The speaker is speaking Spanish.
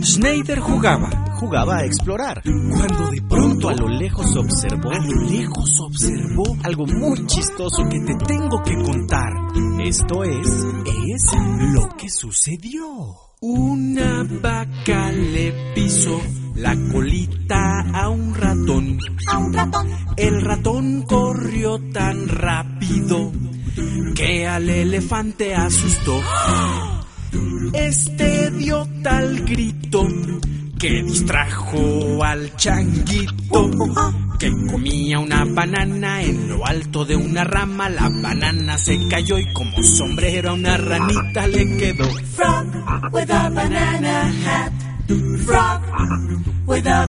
Schneider jugaba a explorar, cuando de pronto a lo lejos observó algo muy chistoso que te tengo que contar. Esto es lo que sucedió. Una vaca le pisó la colita a un ratón. El ratón corrió tan rápido que al elefante asustó. Este dio tal grito que distrajo al changuito, que comía una banana en lo alto de una rama. La banana se cayó y como sombrero a una ranita le quedó. Frog with a banana hat. Frog with a